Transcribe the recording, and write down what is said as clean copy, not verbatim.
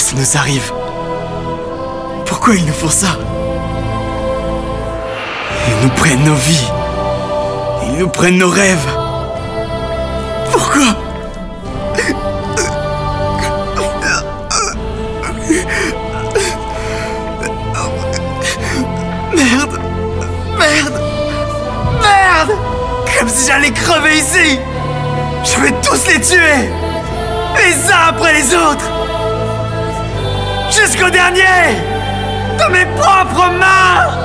ça nous arrive? Pourquoi ils nous font ça? Ils nous prennent nos vies. Ils nous prennent nos rêves. Pourquoi? Merde! Merde! Merde! Comme si j'allais crever ici! Je vais tous les tuer! Les uns après les autres! Jusqu'au dernier! De mes propres mains!